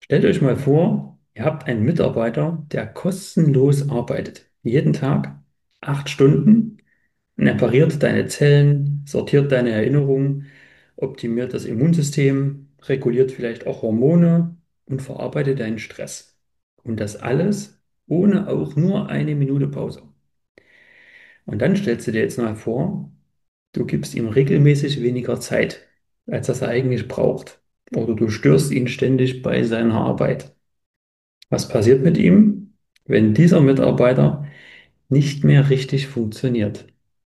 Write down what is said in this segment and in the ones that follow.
Stellt euch mal vor, ihr habt einen Mitarbeiter, der kostenlos arbeitet. Jeden Tag 8 Stunden und er pariert deine Zellen, sortiert deine Erinnerungen, optimiert das Immunsystem, reguliert vielleicht auch Hormone und verarbeitet deinen Stress. Und das alles ohne auch nur eine Minute Pause. Und dann stellst du dir jetzt mal vor, du gibst ihm regelmäßig weniger Zeit, als das er eigentlich braucht. Oder du störst ihn ständig bei seiner Arbeit. Was passiert mit ihm, wenn dieser Mitarbeiter nicht mehr richtig funktioniert?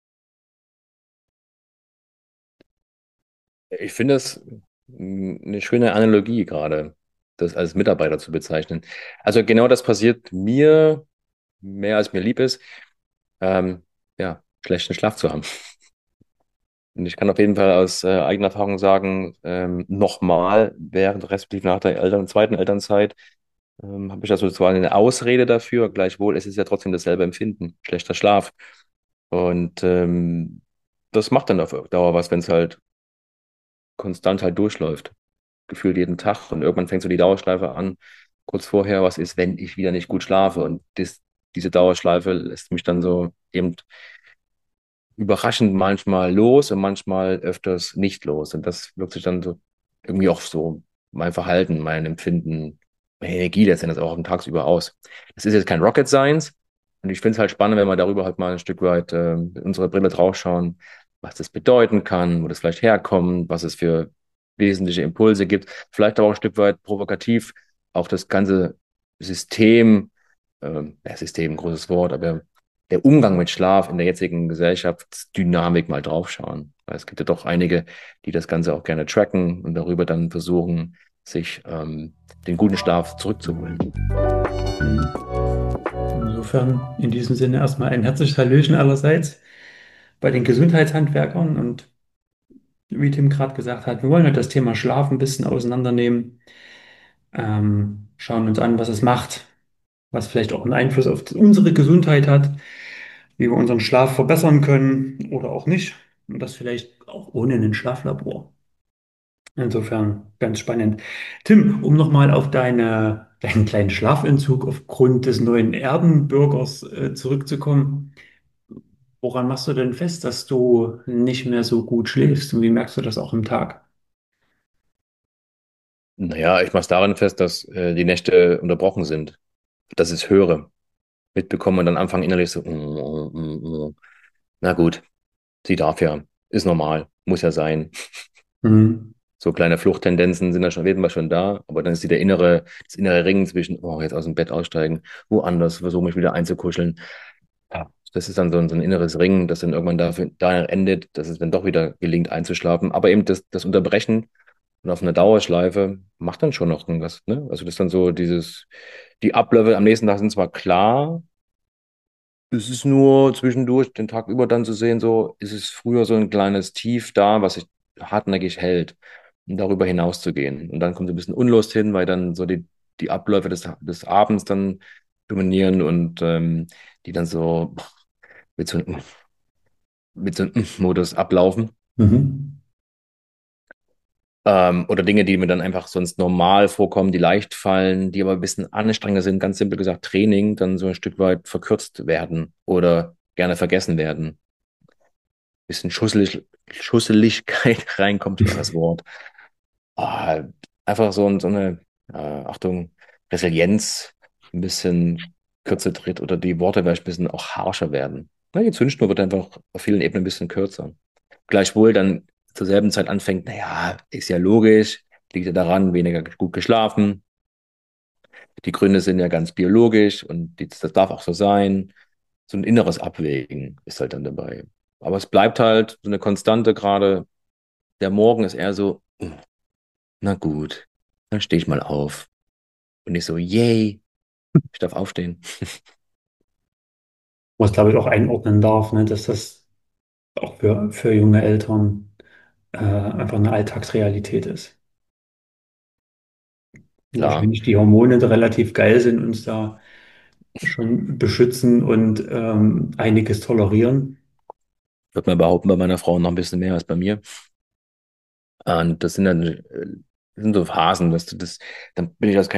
Ich finde das eine schöne Analogie gerade, das als Mitarbeiter zu bezeichnen. Also genau das passiert mir mehr als mir lieb ist, ähm, ja, schlechten Schlaf zu haben. Und ich kann auf jeden Fall aus eigener Erfahrung sagen, nochmal während respektive nach der zweiten Elternzeit habe ich also zwar eine Ausrede dafür, gleichwohl es ist ja trotzdem dasselbe Empfinden, schlechter Schlaf. Und das macht dann auf Dauer was, wenn es halt konstant halt durchläuft. Gefühlt jeden Tag und irgendwann fängt so die Dauerschleife an, kurz vorher, was ist, wenn ich wieder nicht gut schlafe und diese Dauerschleife lässt mich dann so eben überraschend manchmal los und manchmal öfters nicht los und das wirkt sich dann so irgendwie auch so mein Verhalten, mein Empfinden, meine Energie letztendlich auch am Tagsüber aus. Das ist jetzt kein Rocket Science und ich finde es halt spannend, wenn wir darüber halt mal ein Stück weit mit unserer Brille draufschauen, was das bedeuten kann, wo das vielleicht herkommt, was es für wesentliche Impulse gibt, vielleicht aber auch ein Stück weit provokativ auch das ganze System, ja, System, großes Wort, aber der Umgang mit Schlaf in der jetzigen Gesellschaftsdynamik mal draufschauen. Weil es gibt ja doch einige, die das Ganze auch gerne tracken und darüber dann versuchen, sich den guten Schlaf zurückzuholen. Insofern in diesem Sinne erstmal ein herzliches Hallöchen allerseits bei den Gesundheitshandwerkern und wie Tim gerade gesagt hat, wir wollen heute das Thema Schlaf ein bisschen auseinandernehmen, schauen uns an, was es macht, was vielleicht auch einen Einfluss auf unsere Gesundheit hat, wie wir unseren Schlaf verbessern können oder auch nicht. Und das vielleicht auch ohne ein Schlaflabor. Insofern ganz spannend. Tim, um nochmal auf deinen kleinen Schlafentzug aufgrund des neuen Erdenbürgers zurückzukommen. Woran machst du denn fest, dass du nicht mehr so gut schläfst? Und wie merkst du das auch im Tag? Naja, ich mache es daran fest, dass die Nächte unterbrochen sind, dass ich es höre, mitbekomme und dann anfange innerlich so, na gut, sie darf ja, ist normal, muss ja sein. Hm. So kleine Fluchttendenzen sind da schon, werden wir schon da, aber dann ist die das innere Ringen zwischen, oh, jetzt aus dem Bett aussteigen, woanders, versuche mich wieder einzukuscheln. Ja. Das ist dann so ein inneres Ringen, das dann irgendwann da endet, dass es dann doch wieder gelingt einzuschlafen. Aber eben das Unterbrechen und auf einer Dauerschleife macht dann schon noch irgendwas, ne? Also das ist dann so die Abläufe am nächsten Tag sind zwar klar, es ist nur zwischendurch den Tag über dann zu sehen, so ist es früher so ein kleines Tief da, was sich hartnäckig hält, um darüber hinaus zu gehen. Und dann kommt so ein bisschen Unlust hin, weil dann so die Abläufe des Abends dann dominieren und die dann so mit so, mit so einem Modus ablaufen. Mhm. Oder Dinge, die mir dann einfach sonst normal vorkommen, die leicht fallen, die aber ein bisschen anstrengender sind, ganz simpel gesagt Training, dann so ein Stück weit verkürzt werden oder gerne vergessen werden. Bisschen Schusseligkeit reinkommt, schweres Wort. Ah, einfach so eine, Achtung, Resilienz ein bisschen kürzer tritt oder die Worte vielleicht ein bisschen auch harscher werden. Na, die Zündschnur wird einfach auf vielen Ebenen ein bisschen kürzer. Gleichwohl dann zur selben Zeit anfängt, naja, ist ja logisch, liegt ja daran, weniger gut geschlafen. Die Gründe sind ja ganz biologisch und das darf auch so sein. So ein inneres Abwägen ist halt dann dabei. Aber es bleibt halt so eine Konstante, gerade der Morgen ist eher so, na gut, dann stehe ich mal auf. Und ich so, yay, ich darf aufstehen. Was, glaube ich, auch einordnen darf, ne, dass das auch für junge Eltern einfach eine Alltagsrealität ist. Klar, Wahrscheinlich die Hormone da relativ geil sind, uns da schon beschützen und einiges tolerieren. würde man behaupten, bei meiner Frau noch ein bisschen mehr als bei mir. Und das sind dann das sind so Phasen, dass du das, dann bin ich das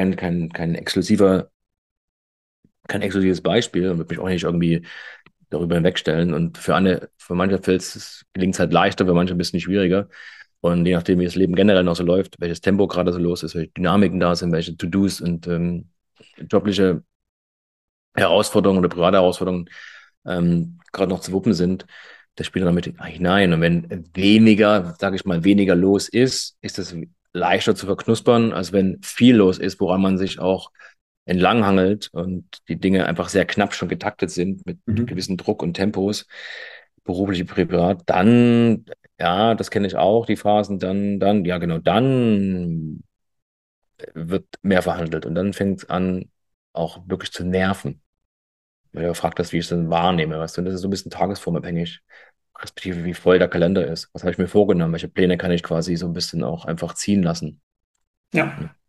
kein exklusives Beispiel und würde mich auch nicht irgendwie darüber hinwegstellen. Und für manche gelingt es halt leichter, für manche ein bisschen schwieriger. Und je nachdem, wie das Leben generell noch so läuft, welches Tempo gerade so los ist, welche Dynamiken da sind, welche To-Dos und jobliche Herausforderungen oder private Herausforderungen gerade noch zu wuppen sind, das spielt damit hinein. Und wenn weniger, sage ich mal, weniger los ist, ist es leichter zu verknuspern, als wenn viel los ist, woran man sich auch entlanghangelt und die Dinge einfach sehr knapp schon getaktet sind mit Mhm. gewissen Druck und Tempos, beruflich, privat, dann, ja, das kenne ich auch, die Phasen, ja genau, dann wird mehr verhandelt und dann fängt es an, auch wirklich zu nerven. Weil du fragt das, wie ich es denn wahrnehme, weißt du, und das ist so ein bisschen tagesformabhängig, respektive wie voll der Kalender ist. Was habe ich mir vorgenommen? Welche Pläne kann ich quasi so ein bisschen auch einfach ziehen lassen? Ja. Ne?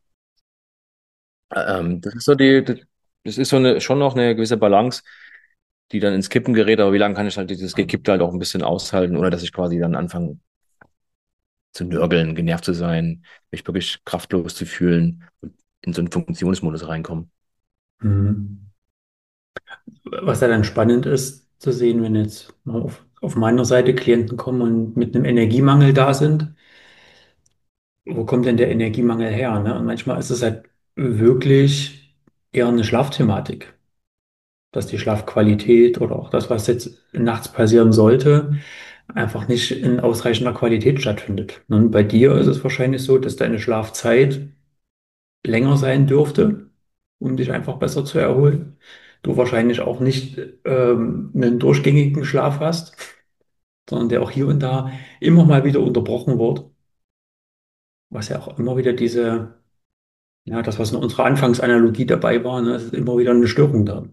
Das ist so das ist so schon noch eine gewisse Balance, die dann ins Kippen gerät, aber wie lange kann ich halt dieses Gekippte halt auch ein bisschen aushalten, ohne dass ich quasi dann anfange zu nörgeln, genervt zu sein, mich wirklich kraftlos zu fühlen und in so einen Funktionsmodus reinkommen. Mhm. Was ja dann spannend ist zu sehen, wenn jetzt mal auf meiner Seite Klienten kommen und mit einem Energiemangel da sind, wo kommt denn der Energiemangel her? Ne? Und manchmal ist es halt wirklich eher eine Schlafthematik, dass die Schlafqualität oder auch das, was jetzt nachts passieren sollte, einfach nicht in ausreichender Qualität stattfindet. Und bei dir ist es wahrscheinlich so, dass deine Schlafzeit länger sein dürfte, um dich einfach besser zu erholen. Du wahrscheinlich auch nicht einen durchgängigen Schlaf hast, sondern der auch hier und da immer mal wieder unterbrochen wird, was ja auch immer wieder ja, das, was in unserer Anfangsanalogie dabei war, ne, es ist immer wieder eine Störung da.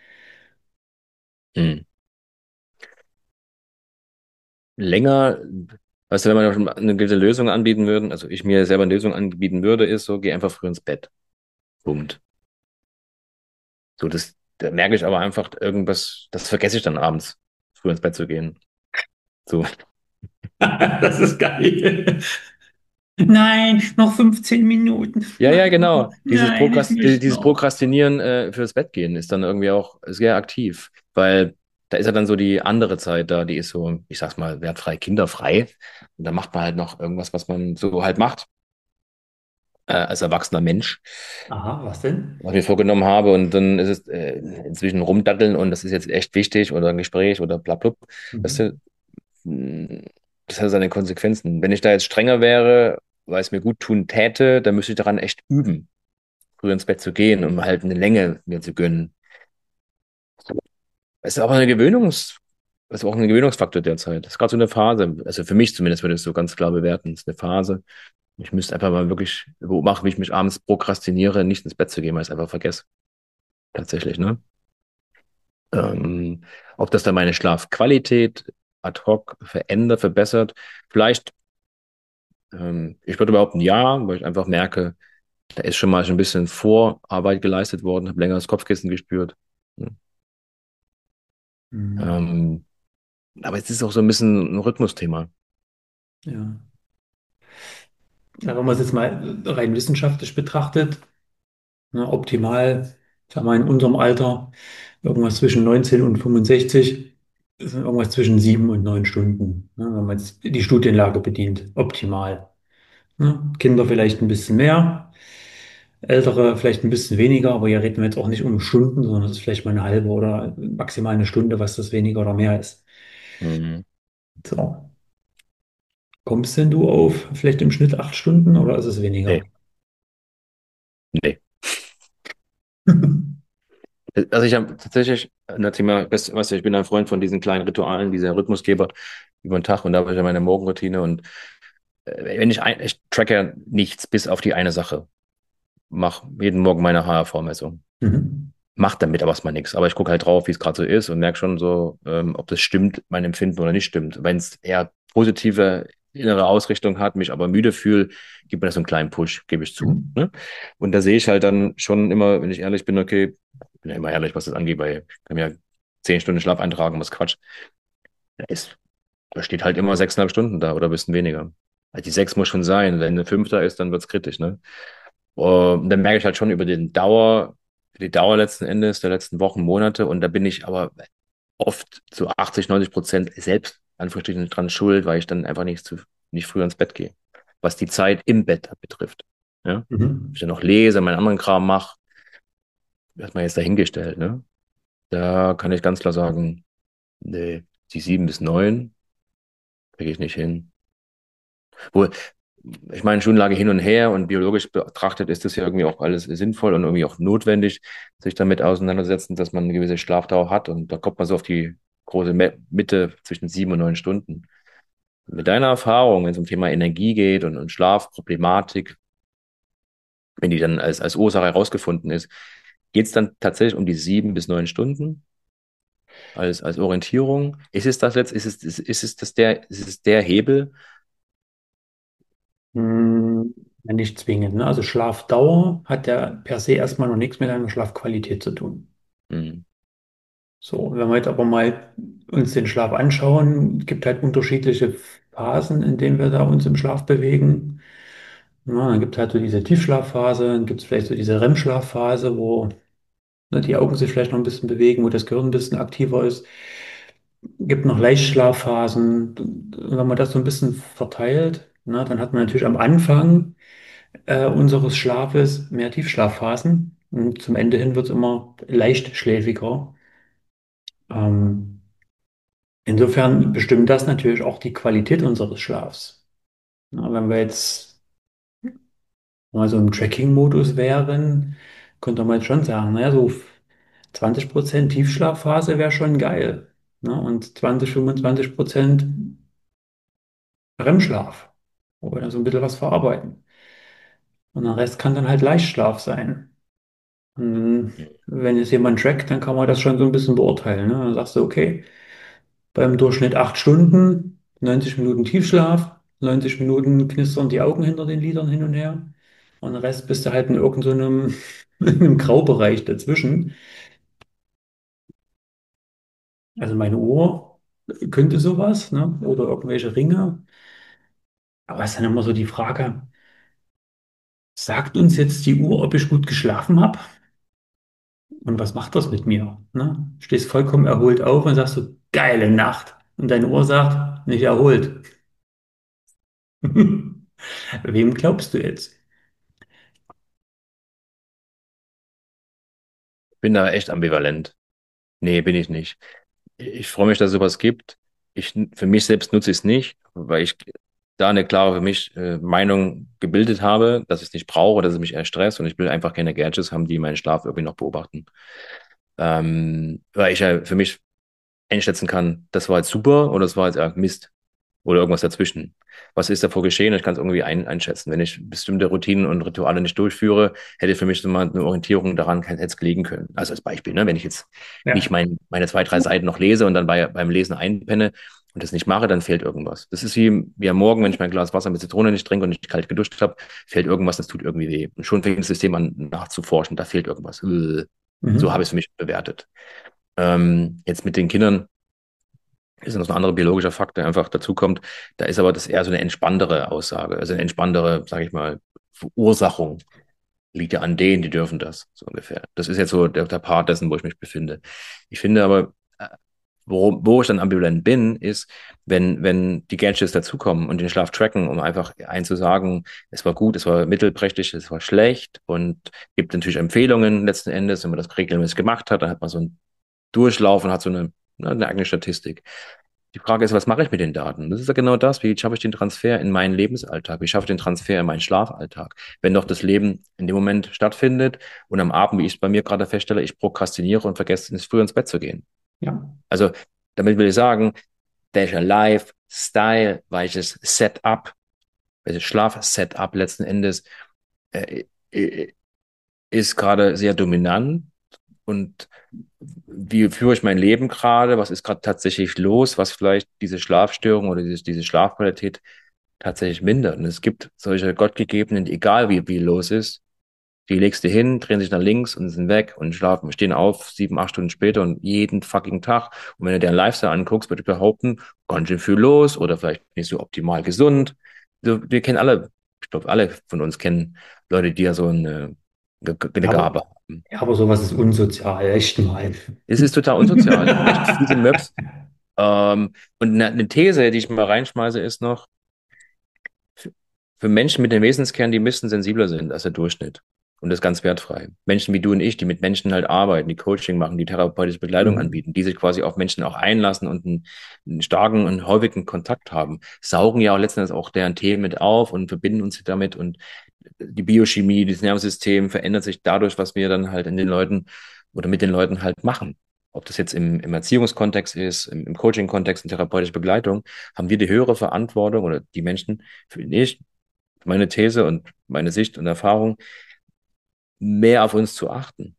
Hm. Länger, weißt du, wenn wir schon eine gewisse Lösung anbieten würden, also ich mir selber eine Lösung anbieten würde, ist so, geh einfach früh ins Bett. Punkt. So, da merke ich aber einfach irgendwas, das vergesse ich dann abends, früh ins Bett zu gehen. So. Das ist geil. Nein, noch 15 Minuten. Ja, ja, genau. Nein, ich möchte Dieses noch. Prokrastinieren fürs Bett gehen ist dann irgendwie auch sehr aktiv, weil da ist ja dann so die andere Zeit da, die ist so, ich sag's mal, wertfrei, kinderfrei. Und da macht man halt noch irgendwas, was man so halt macht, als erwachsener Mensch, Aha, was denn? was ich mir vorgenommen habe. Und dann ist es inzwischen rumdatteln und das ist jetzt echt wichtig oder ein Gespräch oder bla bla. Das, Mhm. ist, das hat seine Konsequenzen. Wenn ich da jetzt strenger wäre, weil es mir gut tun täte, dann müsste ich daran echt üben, früher ins Bett zu gehen, um halt eine Länge mir zu gönnen. Es ist aber es ist auch ein Gewöhnungsfaktor derzeit. Das ist gerade so eine Phase. Also für mich zumindest würde ich es so ganz klar bewerten. Es ist eine Phase. Ich müsste einfach mal wirklich beobachten, wie ich mich abends prokrastiniere, nicht ins Bett zu gehen, weil ich es einfach vergesse. Tatsächlich, ne? Ähm, ob das dann meine Schlafqualität ad hoc verändert, verbessert. Vielleicht, ich würde behaupten, ja, weil ich einfach merke, da ist schon mal so ein bisschen Vorarbeit geleistet worden, habe länger das Kopfkissen gespürt. Mhm. Ähm, aber es ist auch so ein bisschen ein Rhythmusthema. Ja. Ja, wenn man es jetzt mal rein wissenschaftlich betrachtet, ne, optimal, sagen wir in unserem Alter, irgendwas zwischen 19 und 65, ist irgendwas zwischen 7 und 9 Stunden, ne, wenn man jetzt die Studienlage bedient, optimal. Ne? Kinder vielleicht ein bisschen mehr, Ältere vielleicht ein bisschen weniger, aber hier reden wir jetzt auch nicht um Stunden, sondern es ist vielleicht mal eine halbe oder maximal eine Stunde, was das weniger oder mehr ist. Mhm. So. Kommst denn du auf vielleicht im Schnitt 8 Stunden oder ist es Nee, weniger? nee. Also ich habe tatsächlich ein Thema, weißt du, ich bin ein Freund von diesen kleinen Ritualen, dieser Rhythmusgeber über den Tag und da habe ich ja meine Morgenroutine und ich tracke nichts bis auf die eine Sache. Mach jeden Morgen meine HRV-Messung. Mhm. Mach damit aber erstmal nichts. Aber ich gucke halt drauf, wie es gerade so ist und merke schon so, ob das stimmt, mein Empfinden oder nicht stimmt. Wenn es eher positive innere Ausrichtung hat, mich aber müde fühle, gibt mir das so einen kleinen Push, gebe ich zu. Mhm. Ne? Und da sehe ich halt dann schon immer, wenn ich ehrlich bin, okay, ich bin ja immer ehrlich, was das angeht, weil ich kann mir 10 Stunden Schlaf eintragen, was Quatsch. Da ist, da steht halt immer 6,5 Stunden da oder ein bisschen weniger. Also die 6 muss schon sein. Wenn eine 5 da ist, dann wird's kritisch, ne? Und dann merke ich halt schon über die Dauer letzten Endes der letzten Wochen, Monate. Und da bin ich aber oft zu 80, 90% selbst, Anführungsstrichen, dran schuld, weil ich dann einfach nicht früher ins Bett gehe. Was die Zeit im Bett betrifft. Ja? Mhm. Ich dann noch lese, meinen anderen Kram mache, wird man jetzt dahingestellt, ne? Da kann ich ganz klar sagen, nee, die 7 bis 9 kriege ich nicht hin. Wo, ich meine, Studienlage hin und her und biologisch betrachtet ist das ja irgendwie auch alles sinnvoll und irgendwie auch notwendig, sich damit auseinandersetzen, dass man eine gewisse Schlafdauer hat. Und da kommt man so auf die große Mitte zwischen 7 und 9 Stunden. Mit deiner Erfahrung, wenn es um Thema Energie geht und Schlafproblematik, wenn die dann als Ursache herausgefunden ist, geht es dann tatsächlich um die 7 bis 9 Stunden als Orientierung? Ist es das jetzt, ist es der Hebel? Ja, nicht zwingend, ne? Also Schlafdauer hat ja per se erstmal noch nichts mit einer Schlafqualität zu tun. Hm, So, wenn wir jetzt aber mal uns den Schlaf anschauen, es gibt halt unterschiedliche Phasen, in denen wir da uns im Schlaf bewegen. Ja, dann gibt es halt so diese Tiefschlafphase, dann gibt es vielleicht so diese REM-Schlafphase, wo ne, die Augen sich vielleicht noch ein bisschen bewegen, wo das Gehirn ein bisschen aktiver ist. Gibt noch Leichtschlafphasen. Und wenn man das so ein bisschen verteilt, ne, dann hat man natürlich am Anfang unseres Schlafes mehr Tiefschlafphasen. Und zum Ende hin wird es immer leichtschläfiger. Ähm, Insofern bestimmt das natürlich auch die Qualität unseres Schlafs. Na, wenn wir jetzt mal so im Tracking-Modus wären, könnte man jetzt schon sagen, naja, so 20% Tiefschlafphase wäre schon geil. Ne? Und 20, 25% REM-Schlaf, wo wir dann so ein bisschen was verarbeiten. Und der Rest kann dann halt Leichtschlaf sein. Und wenn jetzt jemand trackt, dann kann man das schon so ein bisschen beurteilen. Ne? Dann sagst du, okay, beim Durchschnitt 8 Stunden, 90 Minuten Tiefschlaf, 90 Minuten knistern die Augen hinter den Lidern hin und her. Und den Rest bist du halt in irgendeinem so einem, in einem Graubereich dazwischen. Also meine Uhr könnte sowas, ne? Oder irgendwelche Ringe. Aber es ist dann immer so die Frage, sagt uns jetzt die Uhr, ob ich gut geschlafen habe? Und was macht das mit mir? Ne? Stehst vollkommen erholt auf und sagst so, geile Nacht. Und deine Uhr sagt, nicht erholt. Wem glaubst du jetzt? bin da echt ambivalent. Nee, bin ich nicht. Ich freue mich, dass es sowas gibt. Für mich selbst nutze ich es nicht, weil ich da eine klare für mich Meinung gebildet habe, dass ich es nicht brauche, dass es mich eher stresst und ich will einfach keine Gadgets haben, die meinen Schlaf irgendwie noch beobachten. Weil ich ja für mich einschätzen kann, das war jetzt super oder das war jetzt Mist oder irgendwas dazwischen. Was ist davor geschehen? Ich kann es irgendwie einschätzen. Wenn ich bestimmte Routinen und Rituale nicht durchführe, hätte für mich so mal eine Orientierung daran hätte es gelegen können. Also als Beispiel, ne? Wenn ich jetzt nicht Ja. meine 2, 3 Seiten noch lese und dann beim Lesen einpenne und das nicht mache, dann fehlt irgendwas. Das ist wie am Morgen, wenn ich mein Glas Wasser mit Zitrone nicht trinke und nicht kalt geduscht habe, fehlt irgendwas, das tut irgendwie weh. Und schon fängt das System an nachzuforschen, da fehlt irgendwas. So habe ich Mhm. es für mich bewertet. Jetzt mit den Kindern ist noch ein anderer biologischer Fakt, der einfach dazukommt. Da ist aber das eher so eine entspanntere Aussage, also eine entspanntere, sage ich mal, Verursachung liegt ja an denen, die dürfen das, so ungefähr. Das ist jetzt so der Part dessen, wo ich mich befinde. Ich finde aber, wo ich dann ambivalent bin, ist, wenn die Gadgets dazukommen und den Schlaf tracken, um einfach einzusagen, es war gut, es war mittelprächtig, es war schlecht und gibt natürlich Empfehlungen letzten Endes, wenn man das regelmäßig gemacht hat, dann hat man so einen Durchlauf und hat so eine eigene Statistik. Die Frage ist, was mache ich mit den Daten? Das ist ja genau das. Wie schaffe ich den Transfer in meinen Lebensalltag? Wie schaffe ich den Transfer in meinen Schlafalltag? Wenn doch das Leben in dem Moment stattfindet und am Abend, wie ich es bei mir gerade feststelle, ich prokrastiniere und vergesse, früh ins Bett zu gehen. Ja. Also, damit will ich sagen, welcher Lifestyle, welches Setup, welches Schlafsetup letzten Endes äh, äh, ist gerade sehr dominant und wie führe ich mein Leben gerade? Was ist gerade tatsächlich los? Was vielleicht diese Schlafstörung oder diese Schlafqualität tatsächlich mindert? Und es gibt solche gottgegebenen, egal wie los ist, die legst du hin, drehen sich nach links und sind weg und schlafen, stehen auf 7, 8 Stunden später und jeden fucking Tag. Und wenn du deren Lifestyle anguckst, würde ich behaupten, ganz schön viel los oder vielleicht nicht so optimal gesund. so, wir kennen alle, ich glaube, alle von uns kennen Leute, die ja so eine Ja, Gabe haben. ja, aber sowas ist unsozial, echt mal. Es ist total unsozial. Es gibt echt fiese Möps. Und eine These, die ich mal reinschmeiße, ist noch, für für Menschen mit dem Wesenskern, die ein bisschen sensibler sind als der Durchschnitt. Und das ist ganz wertfrei. Menschen wie du und ich, die mit Menschen halt arbeiten, die Coaching machen, die therapeutische Begleitung Mhm. anbieten, die sich quasi auf Menschen auch einlassen und einen starken und häufigen Kontakt haben, saugen ja auch letzten Endes auch deren Themen mit auf und verbinden uns damit. Und die Biochemie, das Nervensystem verändert sich dadurch, was wir dann halt in den Leuten oder mit den Leuten halt machen. Ob das jetzt im Erziehungskontext ist, im Coaching-Kontext, in therapeutischer Begleitung, haben wir die höhere Verantwortung oder die Menschen, finde ich, meine These und meine Sicht und Erfahrung, mehr auf uns zu achten.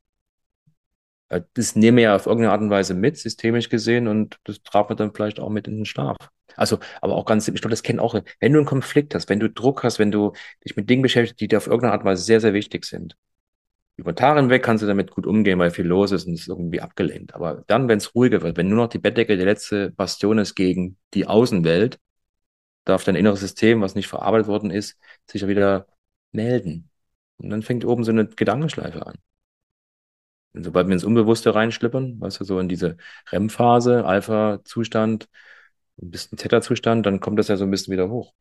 Das nehmen wir ja auf irgendeine Art und Weise mit, systemisch gesehen, und das tragen wir dann vielleicht auch mit in den Schlaf. Also, aber auch ganz, ich glaube, das kennen auch, wenn du einen Konflikt hast, wenn du Druck hast, wenn du dich mit Dingen beschäftigst, die dir auf irgendeine Art und Weise sehr, sehr wichtig sind. Über Tage hinweg kannst du damit gut umgehen, weil viel los ist und es ist irgendwie abgelenkt. Aber dann, wenn es ruhiger wird, wenn nur noch die Bettdecke die letzte Bastion ist gegen die Außenwelt, darf dein inneres System, was nicht verarbeitet worden ist, sich ja wieder melden. Und dann fängt oben so eine Gedankenschleife an. Und sobald wir ins Unbewusste reinschlippern, weißt du, so in diese REM-Phase, Alpha-Zustand, ein bisschen Theta-Zustand, dann kommt das ja so ein bisschen wieder hoch.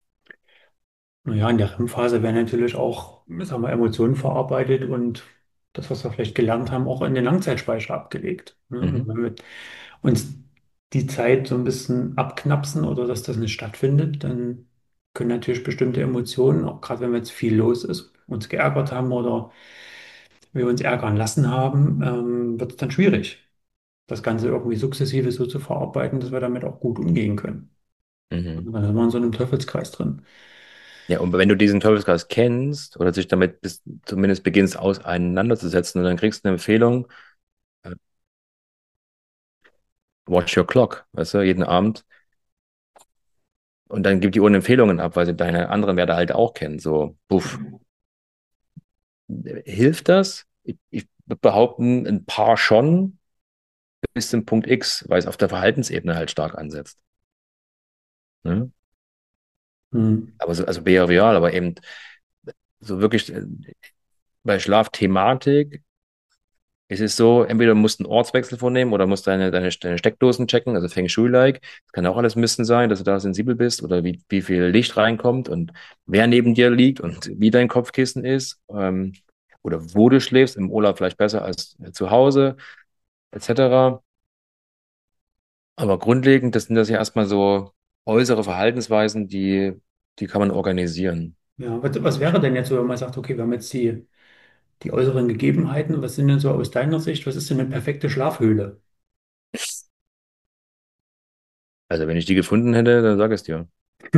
Naja, in der REM-Phase werden natürlich auch, sagen wir, Emotionen verarbeitet und das, was wir vielleicht gelernt haben, auch in den Langzeitspeicher abgelegt. Ne? Und Mhm. wenn wir uns die Zeit so ein bisschen abknapsen oder dass das nicht stattfindet, dann können natürlich bestimmte Emotionen, auch gerade wenn jetzt viel los ist, uns geärgert haben oder wir uns ärgern lassen haben, wird es dann schwierig, das Ganze irgendwie sukzessive so zu verarbeiten, dass wir damit auch gut umgehen können. Mhm. Und dann sind wir in so einem Teufelskreis drin. Ja, und wenn du diesen Teufelskreis kennst oder sich damit zumindest beginnst auseinanderzusetzen und dann kriegst du eine Empfehlung, äh, watch your clock, weißt du, jeden Abend. Und dann gibt die ohne Empfehlungen ab, weil sie deine anderen Werte halt auch kennen. So, puff. Hilft das? Ich würde behaupten, ein paar schon bis zum Punkt X, weil es auf der Verhaltensebene halt stark ansetzt. Ne? Hm. Aber so, also behavioral, aber eben so wirklich bei Schlafthematik ist es so, entweder du musst einen Ortswechsel vornehmen oder musst deine Steckdosen checken, also Feng Shui-like. Das kann auch alles Misten sein, dass du da sensibel bist oder wie viel Licht reinkommt und wer neben dir liegt und wie dein Kopfkissen ist, oder wo du schläfst, im Urlaub vielleicht besser als zu Hause, etc. Aber grundlegend, das sind das ja erstmal so äußere Verhaltensweisen, die kann man organisieren. Ja, was wäre denn jetzt so, wenn man sagt, okay, wir haben jetzt die äußeren Gegebenheiten, was sind denn so aus deiner Sicht, was ist denn eine perfekte Schlafhöhle? Also wenn ich die gefunden hätte, dann sag es dir.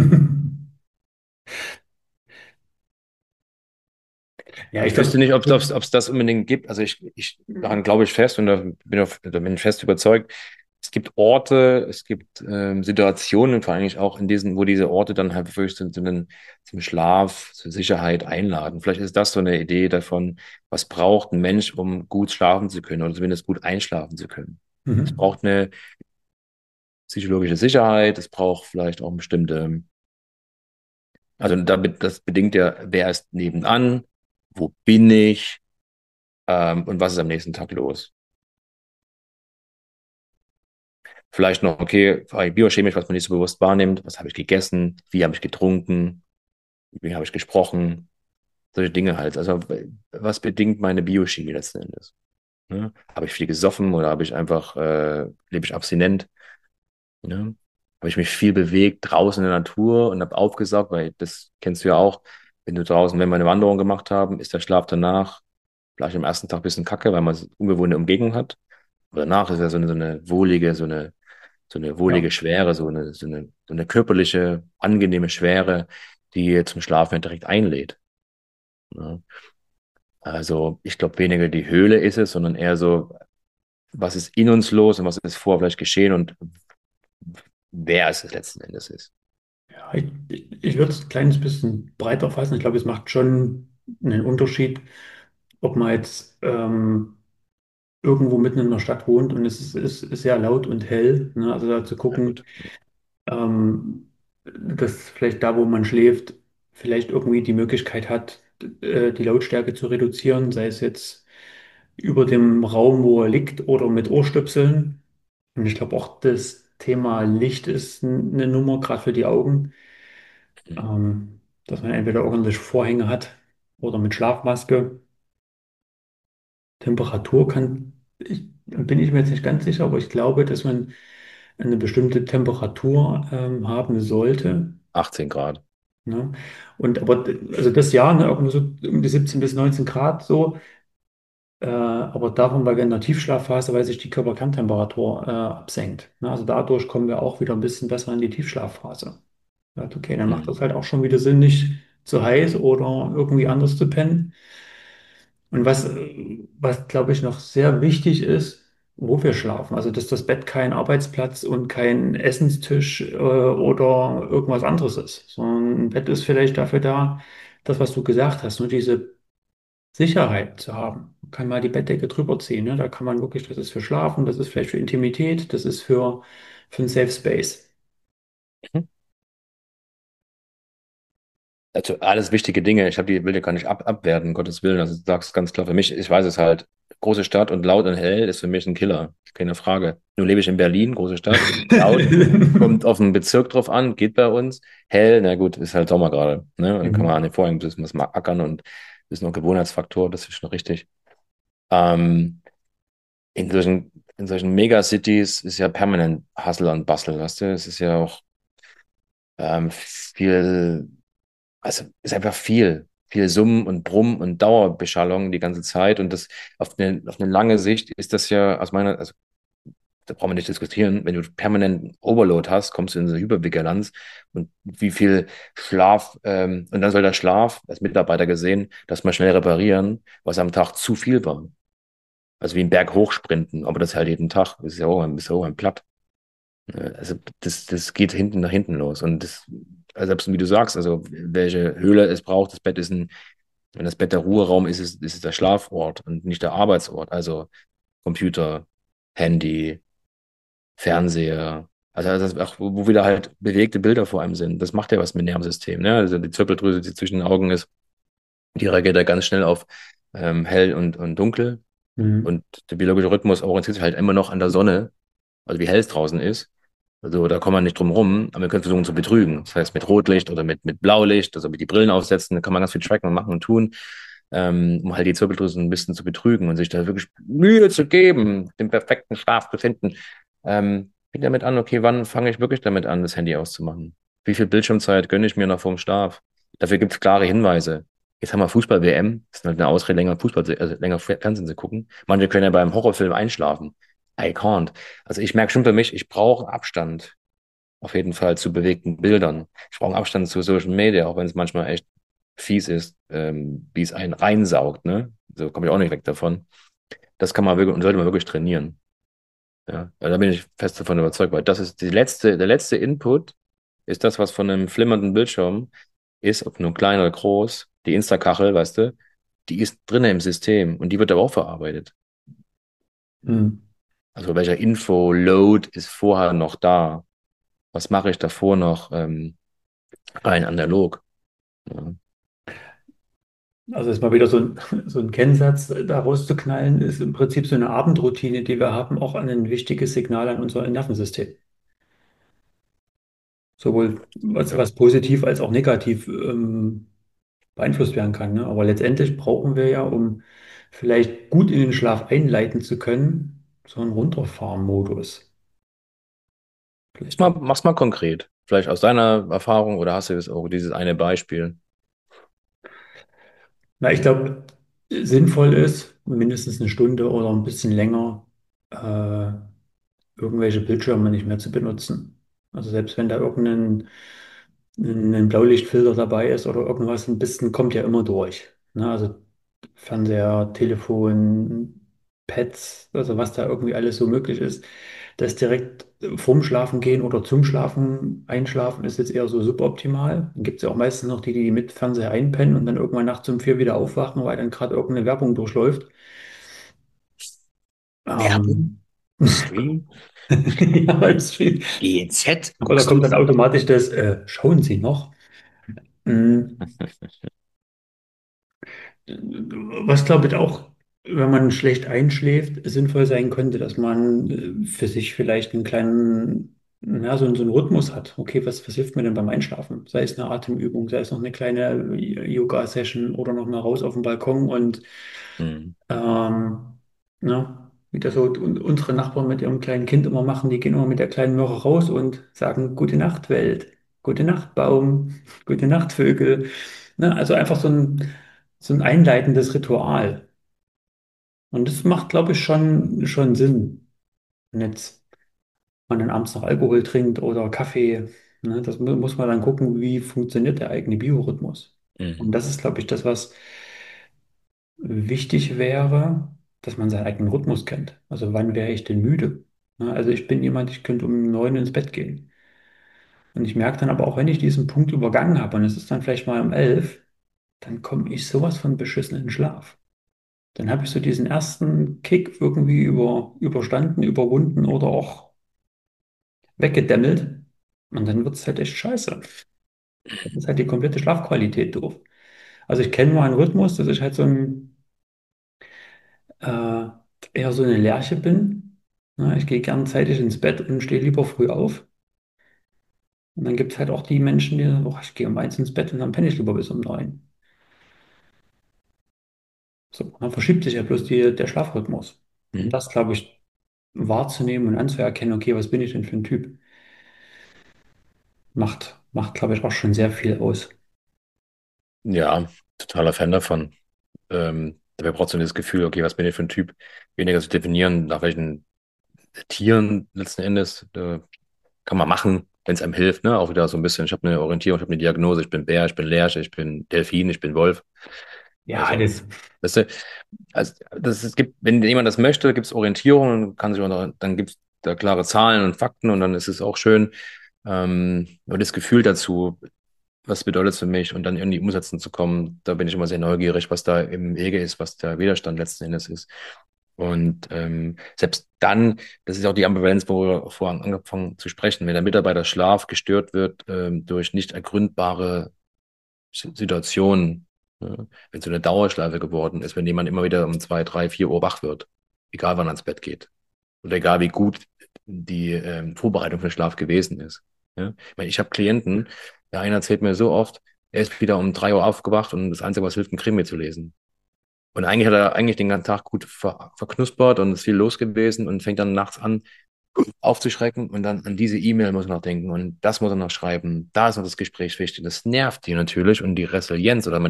Ja, ich Ich wüsste glaube, nicht, ob es das unbedingt gibt. Also daran glaube ich fest und da bin ich fest überzeugt. Es gibt Orte, es gibt Situationen, vor allem auch in diesen, wo diese Orte dann halt wirklich zum Schlaf, zur Sicherheit einladen. Vielleicht ist das so eine Idee davon, was braucht ein Mensch, um gut schlafen zu können oder zumindest gut einschlafen zu können. Es braucht eine psychologische Sicherheit, es braucht vielleicht auch bestimmte, also damit, das bedingt ja, wer ist nebenan, wo bin ich, und was ist am nächsten Tag los? Vielleicht noch, okay, biochemisch, was man nicht so bewusst wahrnimmt, was habe ich gegessen, wie habe ich getrunken, wie habe ich gesprochen, solche Dinge halt. Also was bedingt meine Biochemie letzten Endes? Ne? Habe ich viel gesoffen oder habe ich einfach, lebe ich abstinent? Ne? Habe ich mich viel bewegt draußen in der Natur und habe aufgesaugt, weil das kennst du ja auch, wenn du draußen, wenn wir eine Wanderung gemacht haben, ist der Schlaf danach vielleicht am ersten Tag ein bisschen kacke, weil man ungewohnte Umgebung hat. Aber danach ist ja so eine wohlige, so eine ja, wohlige Schwere, so eine körperliche, angenehme Schwere, die zum Schlafen direkt einlädt. Ne? Also ich glaube weniger die Höhle ist es, sondern eher so, was ist in uns los und was ist vorher vielleicht geschehen und wer es letzten Endes ist. ja, ich würde es ein kleines bisschen breiter fassen. Ich glaube, es macht schon einen Unterschied, ob man jetzt irgendwo mitten in der Stadt wohnt und es ist sehr laut und hell. Ne? Also da zu Ja, gucken, gut. ähm, dass vielleicht da, wo man schläft, vielleicht irgendwie die Möglichkeit hat, die Lautstärke zu reduzieren, sei es jetzt über dem Raum, wo er liegt oder mit Ohrstöpseln. Und ich glaube auch das Thema Licht ist eine Nummer, gerade für die Augen, dass man entweder ordentlich Vorhänge hat oder mit Schlafmaske. Temperatur bin ich mir jetzt nicht ganz sicher, aber ich glaube, dass man eine bestimmte Temperatur haben sollte. 18 Grad. Ne? Und aber also das Jahr, ne, irgendwo so um die 17 bis 19 Grad so, aber davon, weil wir in der Tiefschlafphase, weil sich die Körperkerntemperatur absenkt. Ne? Also dadurch kommen wir auch wieder ein bisschen besser in die Tiefschlafphase. Ja, okay, dann macht Mhm. das halt auch schon wieder Sinn, nicht zu heiß oder irgendwie anders zu pennen. Und was glaube ich noch sehr wichtig ist, wo wir schlafen. Also, dass das Bett kein Arbeitsplatz und kein Essenstisch oder irgendwas anderes ist, sondern ein Bett ist vielleicht dafür da, das, was du gesagt hast, nur diese Sicherheit zu haben. Man kann mal die Bettdecke drüber ziehen, ne? Da kann man wirklich, das ist für Schlafen, das ist vielleicht für Intimität, das ist für ein Safe Space. Mhm. Also alles wichtige Dinge. Ich habe die will die gar nicht abwerten, um Gottes Willen. Also du sagst ganz klar für mich, ich weiß es halt. Große Stadt und laut und hell ist für mich ein Killer. Keine Frage. Nun lebe ich in Berlin, große Stadt. Laut kommt auf den Bezirk drauf an, geht bei uns. Hell, na gut, ist halt Sommer gerade. Ne? Dann kann man an Mhm. den Vorhängen ein bisschen was mal ackern und ist noch ein Gewohnheitsfaktor, das ist schon richtig. Ähm, in solchen Megacities ist ja permanent Hustle und Bustle, weißt du? Es ist ja auch viel. Also ist einfach viel Summen und Brummen und Dauerbeschallung die ganze Zeit. Und das auf eine lange Sicht ist das ja aus meiner, also da brauchen wir nicht diskutieren, wenn du permanent Overload hast, kommst du in so eine Hypervigilanz und wie viel Schlaf, und dann soll der Schlaf, als Mitarbeiter gesehen, das mal schnell reparieren, was am Tag zu viel war. Also wie ein Berg hochsprinten, aber das halt jeden Tag, das ist ja irgendwann platt. Also das geht hinten nach hinten los. Und das, also selbst wie du sagst, also welche Höhle es braucht, das Bett ist wenn das Bett der Ruheraum ist, ist es der Schlafort und nicht der Arbeitsort. Also Computer, Handy, Fernseher, also das auch, wo wieder halt bewegte Bilder vor einem sind. Das macht ja was mit dem Nervensystem. Ne? Also die Zirbeldrüse, die zwischen den Augen ist, die reagiert ja ganz schnell auf hell und dunkel. Mhm. Und der biologische Rhythmus orientiert sich halt immer noch an der Sonne, also wie hell es draußen ist. Also da kommt man nicht drum rum, aber wir können versuchen zu betrügen. Das heißt mit Rotlicht oder mit Blaulicht, also mit die Brillen aufsetzen, da kann man ganz viel tracken und machen und tun, um halt die Zirbeldrüse ein bisschen zu betrügen und sich da wirklich Mühe zu geben, den perfekten Schlaf zu finden. Fängt damit an, okay, wann fange ich wirklich damit an, das Handy auszumachen? Wie viel Bildschirmzeit gönne ich mir noch vorm Schlaf? Dafür gibt es klare Hinweise. Jetzt haben wir Fußball-WM, das ist halt eine Ausrede, länger also länger Fernsehen zu gucken. Manche können ja beim Horrorfilm einschlafen. I can't. Also ich merke schon für mich, ich brauche Abstand auf jeden Fall zu bewegten Bildern. Ich brauche Abstand zu Social Media, auch wenn es manchmal echt fies ist, wie es einen reinsaugt, ne? So komme ich auch nicht weg davon. Das kann man wirklich und sollte man wirklich trainieren. Ja, weil da bin ich fest davon überzeugt, weil das ist der letzte Input ist das, was von einem flimmernden Bildschirm ist, ob nur klein oder groß, die Insta-Kachel, weißt du, die ist drinne im System und die wird aber auch verarbeitet. Mhm. Also welcher Info-Load ist vorher noch da? Was mache ich davor noch rein analog? Ja. Also ist mal wieder so ein Kennsatz da rauszuknallen, ist im Prinzip so eine Abendroutine, die wir haben, auch ein wichtiges Signal an unser Nervensystem. Sowohl Ja. was positiv als auch negativ beeinflusst werden kann. Ne? Aber letztendlich brauchen wir ja, um vielleicht gut in den Schlaf einleiten zu können, so einen Runterfahrmodus. Vielleicht für, Mach's mal konkret. Vielleicht aus deiner Erfahrung oder hast du jetzt auch dieses eine Beispiel? na, ich glaube, sinnvoll ist, mindestens eine Stunde oder ein bisschen länger irgendwelche Bildschirme nicht mehr zu benutzen. Also selbst wenn da ein Blaulichtfilter dabei ist oder irgendwas, ein bisschen kommt ja immer durch. Ne? Also Fernseher, Telefon, Pads, also was da irgendwie alles so möglich ist. Das direkt vorm Schlafen gehen oder zum Schlafen einschlafen ist jetzt eher so suboptimal. Dann gibt es ja auch meistens noch die mit Fernseher einpennen und dann irgendwann nachts um 4 wieder aufwachen, weil dann gerade irgendeine Werbung durchläuft. Werbung? Stream? Ja, beim Stream. GEZ, Aber da guckst du kommt dann es? automatisch das, schauen Sie noch. Mm, Was glaube ich auch, wenn man schlecht einschläft, sinnvoll sein könnte, dass man für sich vielleicht einen kleinen, na, so einen Rhythmus hat. Okay, was hilft mir denn beim Einschlafen? Sei es eine Atemübung, sei es noch eine kleine Yoga-Session oder noch mal raus auf den Balkon und Hm. wie das so unsere Nachbarn mit ihrem kleinen Kind immer machen, die gehen immer mit der kleinen Möhre raus und sagen Gute Nacht, Welt, Gute Nacht, Baum, Gute Nacht, Vögel. Also einfach so ein einleitendes Ritual. Und das macht, glaube ich, schon Sinn. Wenn jetzt man dann abends noch Alkohol trinkt oder Kaffee, das muss man dann gucken, wie funktioniert der eigene Biorhythmus. Und Mhm. das ist, glaube ich, das, was wichtig wäre, dass man seinen eigenen Rhythmus kennt. Also wann wäre ich denn müde? Also ich bin jemand, ich könnte um 9 ins Bett gehen. Und ich merke dann aber auch, wenn ich diesen Punkt übergangen habe und es ist dann vielleicht mal um 11, dann komme ich sowas von beschissen in den Schlaf. Dann habe ich so diesen ersten Kick irgendwie überstanden, überwunden oder auch weggedämmelt. Und dann wird es halt echt scheiße. Dann ist halt die komplette Schlafqualität doof. Also ich kenne meinen Rhythmus, dass ich halt so äh, eher so eine Lerche bin. Ich gehe gern zeitig ins Bett und stehe lieber früh auf. Und dann gibt es halt auch die Menschen, die sagen, oh, ich gehe um 1 ins Bett und dann penne ich lieber bis um 9. So, dann verschiebt sich ja bloß der Schlafrhythmus. Und Mhm. das, glaube ich, wahrzunehmen und anzuerkennen, okay, was bin ich denn für ein Typ, macht, glaube ich, auch schon sehr viel aus. Ja, totaler Fan davon. Dabei braucht so das Gefühl, okay, was bin ich für ein Typ? Weniger zu definieren, nach welchen Tieren letzten Endes kann man machen, wenn es einem hilft, ne? Auch wieder so ein bisschen, ich habe eine Orientierung, ich habe eine Diagnose, ich bin Bär, ich bin Lerche, ich bin Delfin, ich bin Wolf. Ja, Also, weißt du, also es gibt, wenn jemand das möchte, gibt es Orientierung, kann sich dann gibt es da klare Zahlen und Fakten und dann ist es auch schön. Aber das Gefühl dazu, was bedeutet es für mich und dann irgendwie umsetzen zu kommen, da bin ich immer sehr neugierig, was da im Wege ist, was der Widerstand letzten Endes ist. Und selbst dann, das ist auch die Ambivalenz, wo wir vorhin angefangen zu sprechen, wenn der Mitarbeiterschlaf gestört wird durch nicht ergründbare Situationen, wenn so eine Dauerschleife geworden ist, wenn jemand immer wieder um 2, 3, 4 Uhr wach wird, egal wann er ins Bett geht oder egal wie gut die Vorbereitung für den Schlaf gewesen ist. Ja? Ich meine, ich habe Klienten, der eine erzählt mir so oft, er ist wieder um 3 Uhr aufgewacht und das Einzige, was hilft, ein Krimi zu lesen. Und eigentlich hat er eigentlich den ganzen Tag gut verknuspert und ist viel los gewesen und fängt dann nachts an, aufzuschrecken und dann an diese E-Mail muss er noch denken und das muss er noch schreiben. Da ist noch das Gespräch wichtig. Das nervt die natürlich und die Resilienz oder mal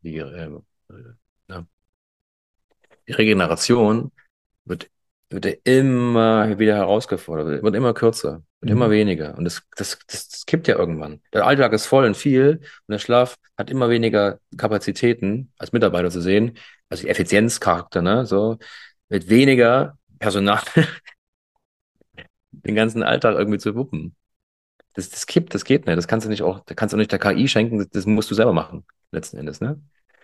ja, die Regeneration wird, wird ja immer wieder herausgefordert, wird immer kürzer, wird immer mhm. weniger. Und das kippt ja irgendwann. Der Alltag ist voll und viel und der Schlaf hat immer weniger Kapazitäten als Mitarbeiter zu sehen, also die Effizienzcharakter, ne, so, mit weniger Personal den ganzen Alltag irgendwie zu wuppen. Das kippt, das geht nicht. Das kannst du nicht auch, da kannst du nicht der KI schenken, das musst du selber machen, letzten Endes, ne?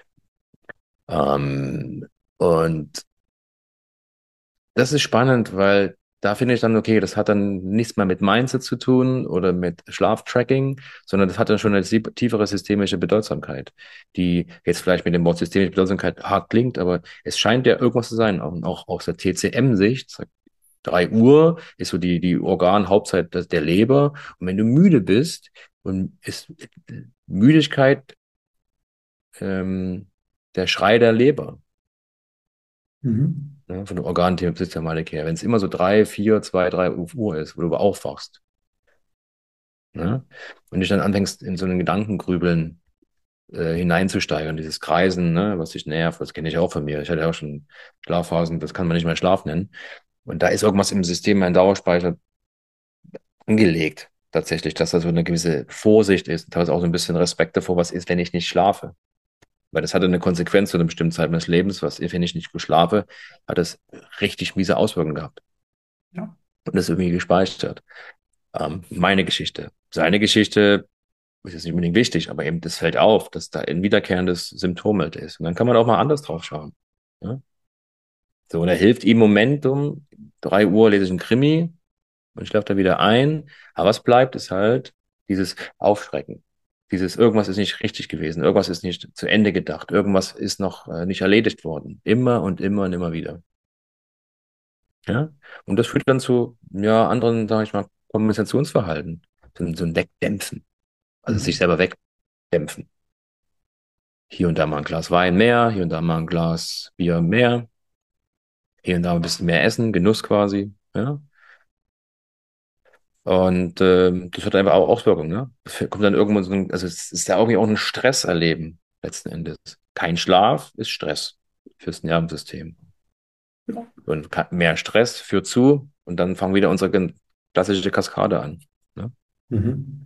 Ähm, und das ist spannend, weil da finde ich dann, okay, das hat dann nichts mehr mit Mindset zu tun oder mit Schlaftracking, sondern das hat dann schon eine tiefere systemische Bedeutsamkeit, die jetzt vielleicht mit dem Wort systemische Bedeutsamkeit hart klingt, aber es scheint ja irgendwas zu sein, auch aus der TCM-Sicht. 3 Uhr ist so die Organhauptzeit der Leber. Und wenn du müde bist und ist Müdigkeit ähm, der Schrei der Leber, Mhm. ne, von der Organsymptomatik her. Wenn es immer so 3, 4, 2, 3 Uhr ist, wo du aufwachst, ne? Und dich dann anfängst, in so einen Gedankengrübeln hineinzusteigen, dieses Kreisen, ne, was dich nervt, das kenne ich auch von mir. Ich hatte ja auch schon Schlafphasen, das kann man nicht mehr Schlaf nennen. Und da ist irgendwas im System, mein Dauerspeicher angelegt, tatsächlich, dass da so eine gewisse Vorsicht ist, teilweise auch so ein bisschen Respekt davor, was ist, wenn ich nicht schlafe. Weil das hatte eine Konsequenz zu einer bestimmten Zeit meines Lebens, was ist, wenn ich nicht schlafe, hat das richtig miese Auswirkungen gehabt. Ja. Und das irgendwie gespeichert. Meine Geschichte. Seine Geschichte ist jetzt nicht unbedingt wichtig, aber eben das fällt auf, dass da ein wiederkehrendes Symptom halt ist. Und dann kann man auch mal anders drauf schauen. Ja? So, und er hilft ihm Momentum. 3 Uhr lese ich einen Krimi und schlafe da wieder ein. Aber was bleibt, ist halt dieses Aufschrecken. Dieses irgendwas ist nicht richtig gewesen, irgendwas ist nicht zu Ende gedacht, irgendwas ist noch nicht erledigt worden. Immer und immer und immer wieder. Ja? Und das führt dann zu ja, anderen, sage ich mal, Kompensationsverhalten. So ein Wegdämpfen. Also sich Mhm. selber wegdämpfen. Hier und da mal ein Glas Wein mehr, hier und da mal ein Glas Bier mehr, hier und da ein bisschen mehr Essen, Genuss quasi. Ja? Und das hat einfach auch Auswirkungen, ne? Es kommt dann irgendwann so ein, also es ist ja irgendwie auch ein Stresserleben letzten Endes. Kein Schlaf ist Stress fürs Nervensystem. Ja. Und mehr Stress führt zu und dann fangen wieder unsere klassische Kaskade an. Ne? Mhm.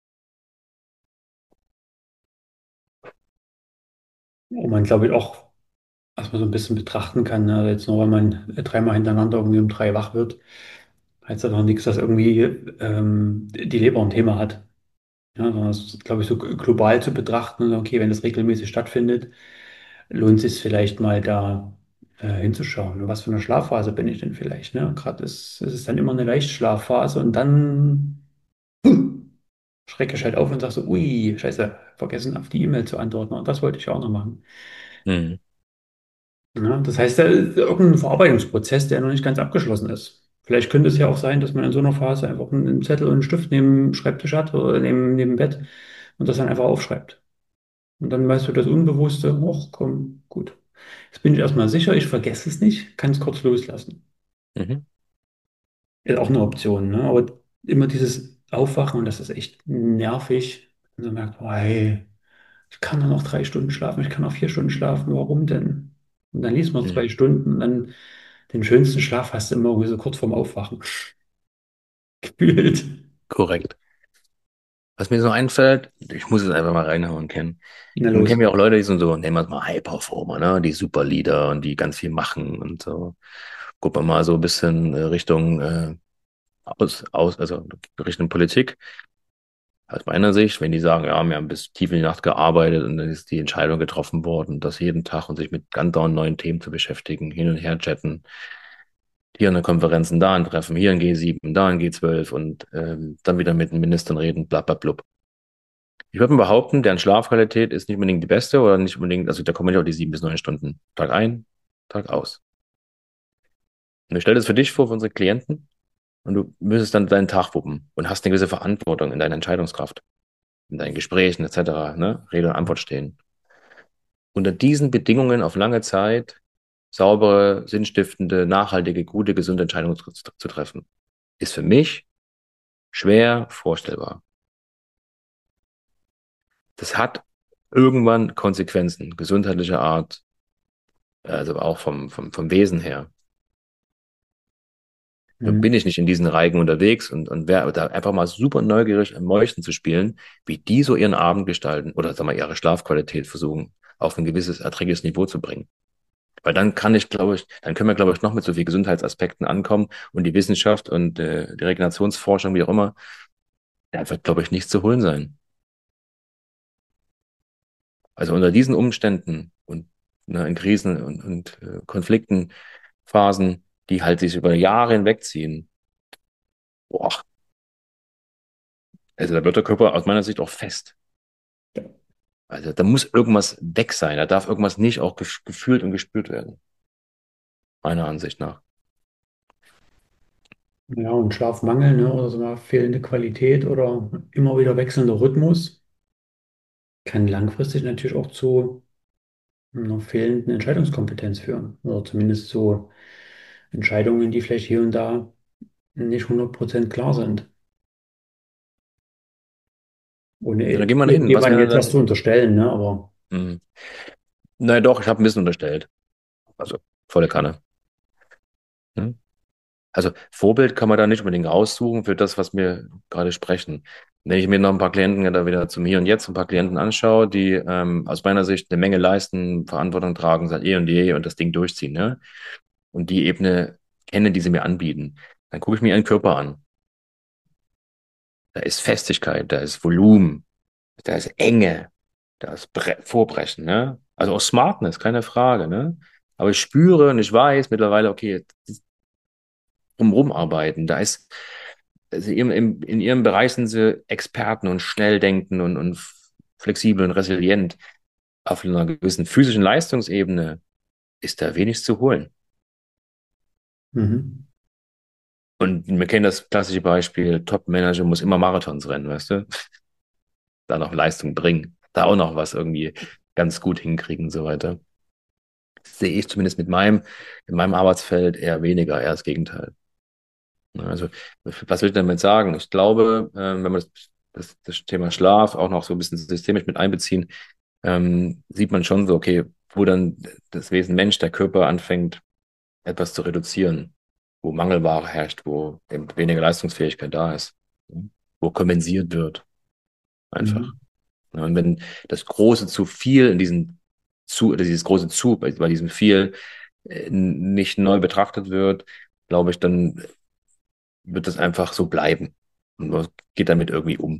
Wo man, glaube ich, auch, was man so ein bisschen betrachten kann, ne? Also jetzt nur, wenn man dreimal hintereinander irgendwie um 3 wach wird, heißt das noch nichts, dass irgendwie die Leber ein Thema hat. Ja, sondern das ist, glaube ich, so global zu betrachten. Und okay, wenn das regelmäßig stattfindet, lohnt es sich vielleicht mal da hinzuschauen. Was für eine Schlafphase bin ich denn vielleicht? Ne? Gerade ist es dann immer eine Leichtschlafphase und dann schrecke ich halt auf und sage so, ui, scheiße, vergessen auf die E-Mail zu antworten. Und das wollte ich auch noch machen. Mhm. Ja, das heißt, da ist irgendein Verarbeitungsprozess, der noch nicht ganz abgeschlossen ist. Vielleicht könnte es ja auch sein, dass man in so einer Phase einfach einen Zettel und einen Stift neben dem Schreibtisch hat oder neben dem Bett und das dann einfach aufschreibt. Und dann weißt du das Unbewusste, ach komm, gut. Jetzt bin ich erstmal sicher, ich vergesse es nicht, kann es kurz loslassen. Mhm. Ist auch eine Option, ne? Aber immer dieses Aufwachen und das ist echt nervig. Und man merkt, oh, hey, ich kann nur noch 3 Stunden schlafen, ich kann auch 4 Stunden schlafen, warum denn? Und dann liest man zwei Mhm. Stunden und dann den schönsten Schlaf hast du immer irgendwie so kurz vorm Aufwachen gefühlt. Korrekt. Was mir so einfällt, ich muss es einfach mal reinhauen, Ken. Na Man los. kennt ja auch Leute, die sind so, nennen wir es mal High-Performer, ne? Die super Leader und die ganz viel machen und so. Gucken wir mal so ein bisschen Richtung also Richtung Politik. Aus meiner Sicht, wenn die sagen, ja, wir haben bis tief in die Nacht gearbeitet und dann ist die Entscheidung getroffen worden, das jeden Tag und sich mit ganz dauernd neuen Themen zu beschäftigen, hin und her chatten, hier in der Konferenzen, da ein Treffen, hier ein G7, da ein G12 und dann wieder mit den Ministern reden, bla bla blub. Ich würde mal behaupten, deren Schlafqualität ist nicht unbedingt die beste oder nicht unbedingt, also da kommen nicht auch die 7 bis 9 Stunden. Tag ein, Tag aus. Und ich stelle das für dich vor, für unsere Klienten, und du müsstest dann deinen Tag wuppen und hast eine gewisse Verantwortung in deiner Entscheidungskraft, in deinen Gesprächen etc., ne? Rede und Antwort stehen. Unter diesen Bedingungen auf lange Zeit saubere, sinnstiftende, nachhaltige, gute, gesunde Entscheidungen zu treffen, ist für mich schwer vorstellbar. Das hat irgendwann Konsequenzen, gesundheitlicher Art, also auch vom Wesen her. Nun bin Mhm. ich nicht in diesen Reigen unterwegs und wäre da einfach mal super neugierig, am Mäuschen zu spielen, wie die so ihren Abend gestalten oder sag mal ihre Schlafqualität versuchen, auf ein gewisses erträgliches Niveau zu bringen. Weil dann kann ich, glaube ich, dann können wir, glaube ich, noch mit so viel Gesundheitsaspekten ankommen und die Wissenschaft und die Regenerationsforschung, wie auch immer, da wird, glaube ich, nichts zu holen sein. Also unter diesen Umständen und ne, in Krisen und Konflikten, Phasen, die halt sich über Jahre hinwegziehen, boah, also da wird der Körper aus meiner Sicht auch fest. Also da muss irgendwas weg sein, da darf irgendwas nicht auch gefühlt und gespürt werden, meiner Ansicht nach. Ja, und Schlafmangel, ne, oder so mal fehlende Qualität oder immer wieder wechselnder Rhythmus kann langfristig natürlich auch zu einer fehlenden Entscheidungskompetenz führen. Oder zumindest zu Entscheidungen, die vielleicht hier und da nicht 100% klar sind. Ja, dann Ohne gehen wir mal hin. Was jemandem wäre jetzt was zu dann? unterstellen, ne? Aber Hm. Naja, doch, ich habe ein bisschen unterstellt. Also volle Kanne. Hm? Also Vorbild kann man da nicht unbedingt raussuchen für das, was wir gerade sprechen. Wenn ich mir noch ein paar Klienten da wieder zum Hier und Jetzt ein paar Klienten anschaue, die aus meiner Sicht eine Menge leisten, Verantwortung tragen seit eh und je und das Ding durchziehen, ne? Und die Ebene kenne, die sie mir anbieten, dann gucke ich mir ihren Körper an. Da ist Festigkeit, da ist Volumen, da ist Enge, da ist Vorbrechen, ne? Also auch Smartness, keine Frage, ne? Aber ich spüre und ich weiß mittlerweile, okay, drumherum arbeiten, also in ihrem Bereich sind sie Experten und schnell denken und flexibel und resilient. Auf einer gewissen physischen Leistungsebene ist da wenig zu holen. Mhm. Und wir kennen das klassische Beispiel, Top-Manager muss immer Marathons rennen, weißt du? Da noch Leistung bringen, da auch noch was irgendwie ganz gut hinkriegen und so weiter. Sehe ich zumindest in meinem Arbeitsfeld eher weniger, eher das Gegenteil. Ja, also, was will ich damit sagen? Ich glaube, wenn wir das Thema Schlaf auch noch so ein bisschen systemisch mit einbeziehen, sieht man schon so, okay, wo dann das Wesen Mensch, der Körper anfängt, etwas zu reduzieren, wo Mangelware herrscht, wo eben weniger Leistungsfähigkeit da ist, wo kompensiert wird, einfach. Mhm. Ja, und wenn das große zu viel in oder dieses große zu bei diesem viel nicht neu betrachtet wird, glaube ich, dann wird es einfach so bleiben. Und man geht damit irgendwie um.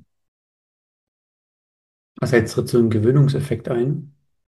Also jetzt tritt so ein Gewöhnungseffekt ein.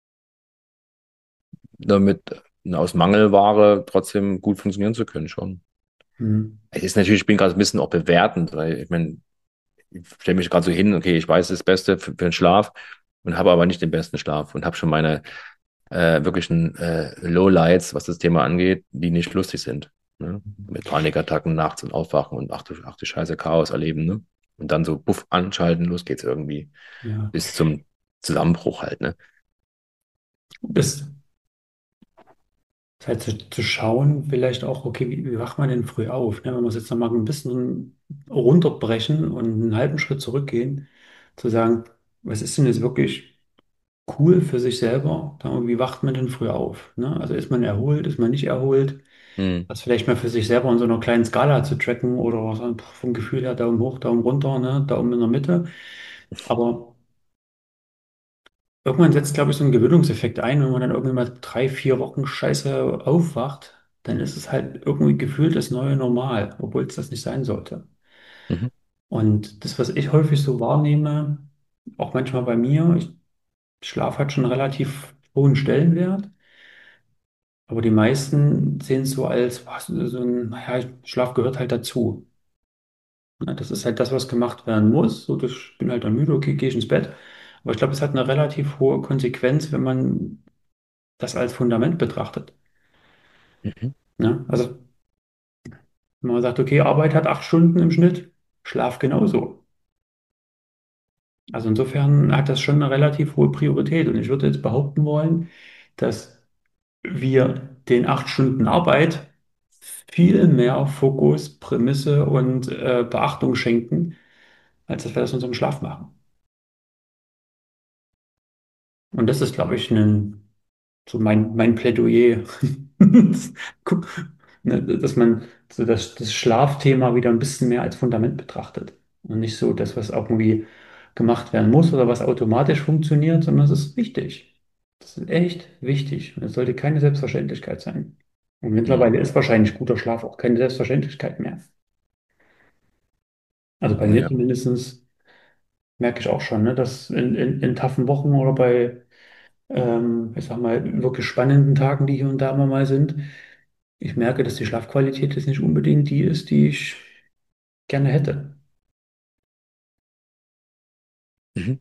Damit aus Mangelware trotzdem gut funktionieren zu können, schon. Mhm. Es ist natürlich, ich bin gerade ein bisschen auch bewertend, weil ich meine, ich stelle mich gerade so hin, okay, ich weiß das Beste für den Schlaf und habe aber nicht den besten Schlaf und habe schon meine wirklichen Lowlights, was das Thema angeht, die nicht lustig sind. Ne? Mit Panikattacken nachts und Aufwachen und ach du Scheiße, Chaos erleben. Ne? Und dann so, puff, anschalten, los geht's irgendwie. Ja. Bis zum Zusammenbruch halt. Ne? Das, das heißt, zu schauen, vielleicht auch, okay, wie wacht man denn früh auf? Ne? Wenn wir es jetzt nochmal ein bisschen runterbrechen und einen halben Schritt zurückgehen, zu sagen, was ist denn jetzt wirklich cool für sich selber? Da, wie wacht man denn früh auf? Ne? Also ist man erholt, ist man nicht erholt? Hm. Das vielleicht mal für sich selber in so einer kleinen Skala zu tracken oder so vom Gefühl her Daumen hoch, Daumen runter, ne? Daumen in der Mitte. Aber irgendwann setzt, glaube ich, so ein Gewöhnungseffekt ein, wenn man dann irgendwie mal 3, 4 Wochen scheiße aufwacht, dann ist es halt irgendwie gefühlt das neue Normal, obwohl es das nicht sein sollte. Mhm. Und das, was ich häufig so wahrnehme, auch manchmal bei mir, Schlaf hat schon einen relativ hohen Stellenwert, aber die meisten sehen es so als, was, so ein, naja, Schlaf gehört halt dazu. Ja, das ist halt das, was gemacht werden muss. So, ich bin halt dann müde, okay, gehe ich ins Bett. Aber ich glaube, es hat eine relativ hohe Konsequenz, wenn man das als Fundament betrachtet. Mhm. Ne? Also, wenn man sagt, okay, Arbeit hat 8 Stunden im Schnitt, Schlaf genauso. Also insofern hat das schon eine relativ hohe Priorität. Und ich würde jetzt behaupten wollen, dass wir den 8 Stunden Arbeit viel mehr Fokus, Prämisse und Beachtung schenken, als dass wir das in unserem Schlaf machen. Und das ist, glaube ich, so mein Plädoyer. Guck, ne, dass man so das Schlafthema wieder ein bisschen mehr als Fundament betrachtet. Und nicht so das, was auch irgendwie gemacht werden muss oder was automatisch funktioniert, sondern es ist wichtig. Das ist echt wichtig. Und es sollte keine Selbstverständlichkeit sein. Und Mhm. mittlerweile ist wahrscheinlich guter Schlaf auch keine Selbstverständlichkeit mehr. Also bei mir Ja. zumindest merke ich auch schon, ne, dass in taffen Wochen oder bei, ich sag mal, wirklich spannenden Tagen, die hier und da immer mal sind, ich merke, dass die Schlafqualität jetzt nicht unbedingt die ist, die ich gerne hätte. Mhm.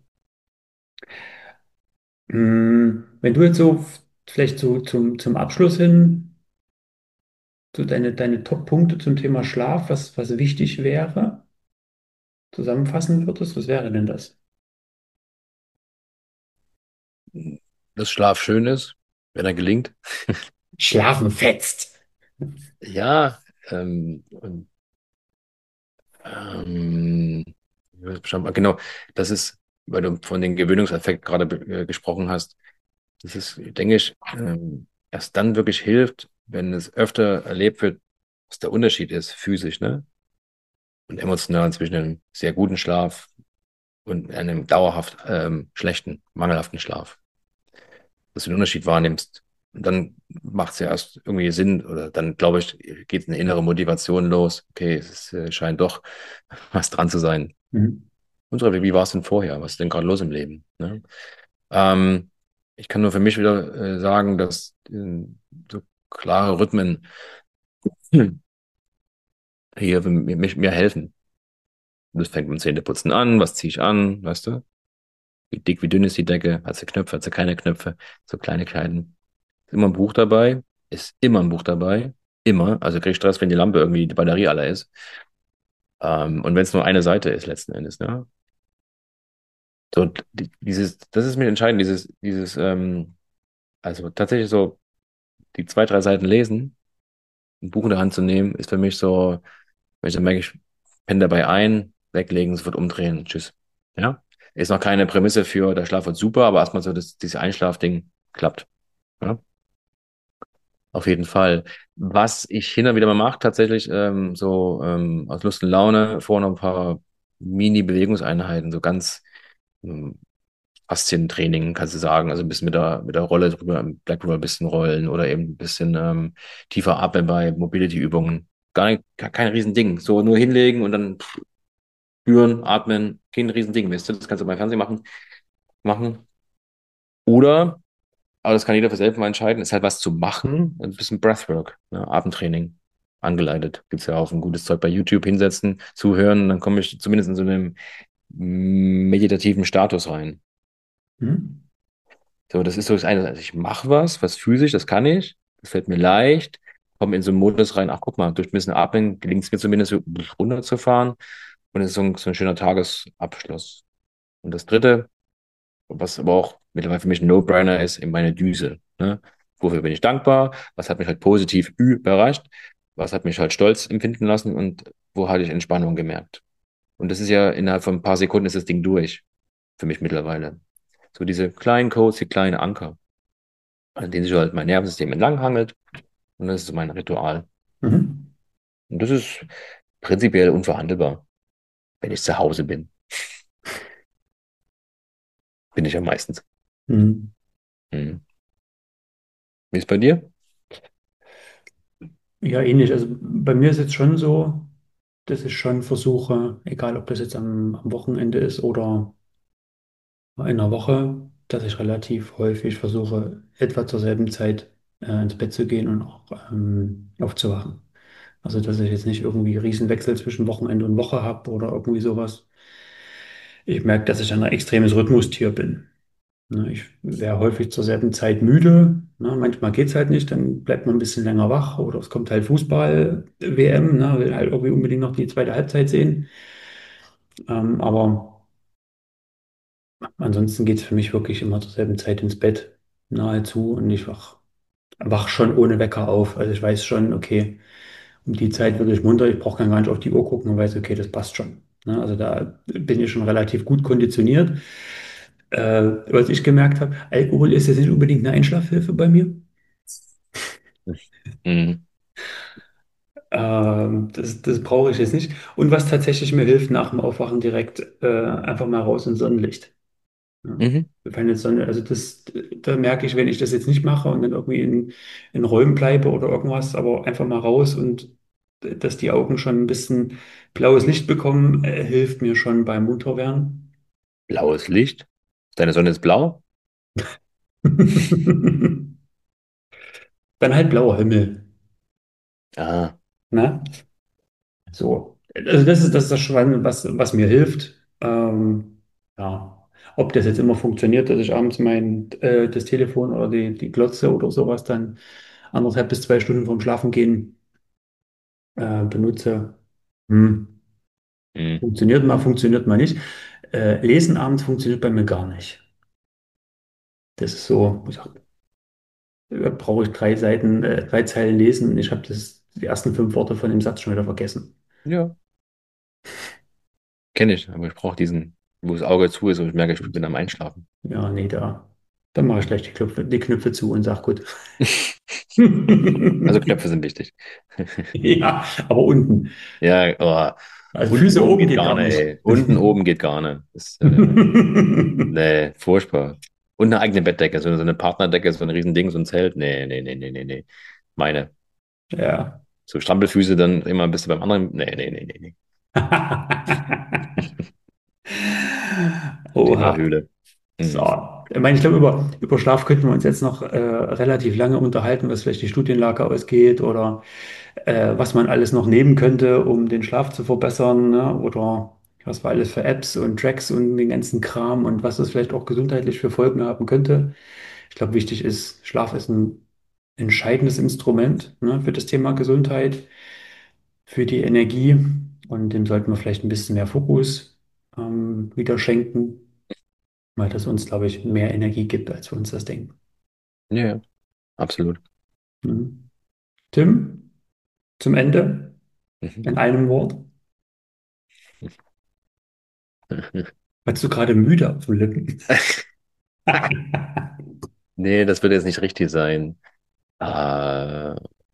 Wenn du jetzt so vielleicht so zum Abschluss hin, so deine Top-Punkte zum Thema Schlaf, was wichtig wäre, zusammenfassen würdest, was wäre denn das? Dass Schlaf schön ist, wenn er gelingt. Schlafen fetzt. Ja, und Ähm, genau, das ist, weil du von dem Gewöhnungseffekt gerade gesprochen hast, das ist, denke ich, erst dann wirklich hilft, wenn es öfter erlebt wird, was der Unterschied ist, physisch, ne? Und emotional zwischen einem sehr guten Schlaf und einem dauerhaft schlechten, mangelhaften Schlaf. Dass du den Unterschied wahrnimmst. Und dann macht es ja erst irgendwie Sinn, oder dann, glaube ich, geht eine innere Motivation los. Okay, scheint doch was dran zu sein. Mhm. Unsere, wie war es denn vorher? Was ist denn gerade los im Leben? Ne? Ähm, Ich kann nur für mich wieder sagen, dass so klare Rhythmen hm, hier mir helfen. Das fängt mit dem Zähneputzen an, was ziehe ich an, weißt du? Wie dick, wie dünn ist die Decke? Hat sie Knöpfe, hat sie keine Knöpfe? So Kleinigkeiten. Ist immer ein Buch dabei, ist immer ein Buch dabei. Immer. Also krieg ich Stress, wenn die Lampe irgendwie die Batterie alle ist. Und wenn es nur eine Seite ist, letzten Endes, ne? So, das ist mir entscheidend, also tatsächlich so, die zwei, drei Seiten lesen, ein Buch in der Hand zu nehmen, ist für mich so, wenn ich dann merke, ich penne dabei ein, weglegen, sofort umdrehen, tschüss. Ja? Ist noch keine Prämisse für, der Schlaf wird super, aber erstmal so, dass dieses Einschlafding klappt. Ja? Auf jeden Fall. Was ich hin und wieder mal mache, tatsächlich aus Lust und Laune, vorher noch ein paar Mini-Bewegungseinheiten, so ganz ähm, Faszientraining, kannst du sagen, also ein bisschen mit der Rolle drüber, Black Roll ein bisschen rollen oder eben ein bisschen tiefer atmen bei Mobility-Übungen. Kein Riesending. So nur hinlegen und dann spüren, atmen, kein Riesending, weißt du, das kannst du beim Fernsehen machen. Oder, aber das kann jeder für selbst mal entscheiden, ist halt was zu machen, ein bisschen Breathwork, ne, Atemtraining angeleitet. Gibt's ja auch ein gutes Zeug bei YouTube, hinsetzen, zuhören, dann komme ich zumindest in so einem meditativen Status rein. Hm? So, das ist so das eine. Also ich mache was physisch, das kann ich, das fällt mir leicht, komme in so einen Modus rein, ach guck mal, durch ein bisschen Atmen gelingt es mir zumindest so runterzufahren und es ist so ein schöner Tagesabschluss. Und das Dritte, was aber auch mittlerweile für mich ein No-Brainer ist, in meine Düse. Ne? Wofür bin ich dankbar? Was hat mich halt positiv überrascht? Was hat mich halt stolz empfinden lassen? Und wo hatte ich Entspannung gemerkt? Und das ist ja innerhalb von ein paar Sekunden ist das Ding durch. Für mich mittlerweile. So diese kleinen Codes, die kleinen Anker, an denen sich halt mein Nervensystem entlanghangelt. Und das ist so mein Ritual. Mhm. Und das ist prinzipiell unverhandelbar, wenn ich zu Hause bin. Bin ich ja meistens. Mhm. Hm. Wie ist bei dir? Ja, ähnlich. Also bei mir ist jetzt schon so, dass ich schon versuche, egal ob das jetzt am Wochenende ist oder in der Woche, dass ich relativ häufig versuche, etwa zur selben Zeit ins Bett zu gehen und auch aufzuwachen. Also dass ich jetzt nicht irgendwie Riesenwechsel zwischen Wochenende und Woche habe oder irgendwie sowas. Ich merke, dass ich ein extremes Rhythmustier bin. Ne, ich wäre häufig zur selben Zeit müde. Ne, manchmal geht es halt nicht, dann bleibt man ein bisschen länger wach oder es kommt halt Fußball-WM, ne, will halt irgendwie unbedingt noch die zweite Halbzeit sehen. Aber ansonsten geht es für mich wirklich immer zur selben Zeit ins Bett, nahezu. Und ich wach schon ohne Wecker auf. Also ich weiß schon, okay, um die Zeit wirklich munter, ich brauche gar nicht auf die Uhr gucken und weiß, okay, das passt schon. Ne, also da bin ich schon relativ gut konditioniert. Was ich gemerkt habe, Alkohol ist jetzt nicht unbedingt eine Einschlafhilfe bei mir. Hm. Das brauche ich jetzt nicht. Und was tatsächlich mir hilft, nach dem Aufwachen direkt einfach mal raus ins Sonnenlicht. Ja. Mhm. Keine Sonne, also da merke ich, wenn ich das jetzt nicht mache und dann irgendwie in Räumen bleibe oder irgendwas, aber einfach mal raus und dass die Augen schon ein bisschen blaues Licht bekommen, hilft mir schon beim Munterwerden. Blaues Licht. Deine Sonne ist blau? Dann halt blauer Himmel. Ah. Ne? So, also das ist das schon, was mir hilft. Ja, ob das jetzt immer funktioniert, dass ich abends das Telefon oder die Glotze oder sowas dann 1,5 bis 2 Stunden vorm Schlafengehen benutze. Hm. Hm. Funktioniert mal nicht. Lesen abends funktioniert bei mir gar nicht. Das ist so, ich sag, brauche ich 3 Seiten, 3 Zeilen lesen und ich habe die ersten 5 Worte von dem Satz schon wieder vergessen. Ja, kenne ich, aber ich brauche diesen, wo das Auge zu ist und ich merke, ich bin am Einschlafen. Ja, nee, dann mache ich gleich die Knöpfe zu und sag gut. Also Knöpfe sind wichtig. Ja, aber unten. Ja, oh, Also unten Füße oben oben geht geht gar gar nicht, nicht. ey. Unten oben geht gar nicht. Nee, furchtbar. Und eine eigene Bettdecke, so eine Partnerdecke, so ein Riesending, so ein Zelt. Nee, nee, nee, nee, nee, nee. Meine. Ja. So Strampelfüße, dann immer bist du beim anderen. Nee, nee, nee, nee, nee. Oha. Thema Höhle. So, Mhm. ich meine, ich glaube, über Schlaf könnten wir uns jetzt noch relativ lange unterhalten, was vielleicht die Studienlage ausgeht oder was man alles noch nehmen könnte, um den Schlaf zu verbessern, ne? Oder was wir alles für Apps und Tracks und den ganzen Kram und was es vielleicht auch gesundheitlich für Folgen haben könnte. Ich glaube, wichtig ist, Schlaf ist ein entscheidendes Instrument, ne, für das Thema Gesundheit, für die Energie und dem sollten wir vielleicht ein bisschen mehr Fokus wieder schenken, weil das uns, glaube ich, mehr Energie gibt, als wir uns das denken. Ja, ja, absolut. Mhm. Tim, zum Ende Mhm. in einem Wort. Warst du gerade müde auf den Lippen? Nee, das wird jetzt nicht richtig sein. Äh,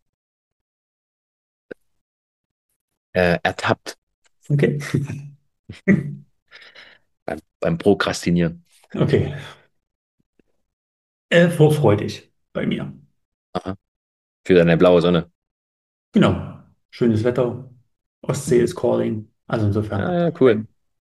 ertappt Okay. beim Prokrastinieren. Okay. Vorfreudig bei mir. Aha. Für deine blaue Sonne. Genau. Schönes Wetter. Ostsee Mhm. ist calling. Also Ah, insofern. ja, cool.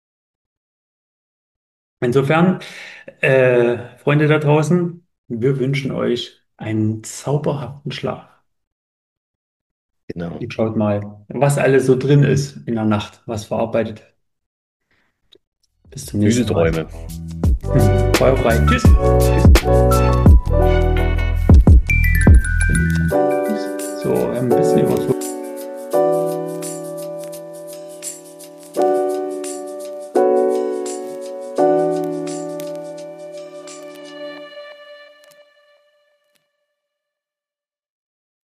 Insofern, Freunde da draußen, wir wünschen euch einen zauberhaften Schlaf. Genau. Und schaut mal, was alles so drin ist in der Nacht, was verarbeitet. Bis zum Süße nächsten Mal. Träume. Feuer frei. Tschüss. Tschüss.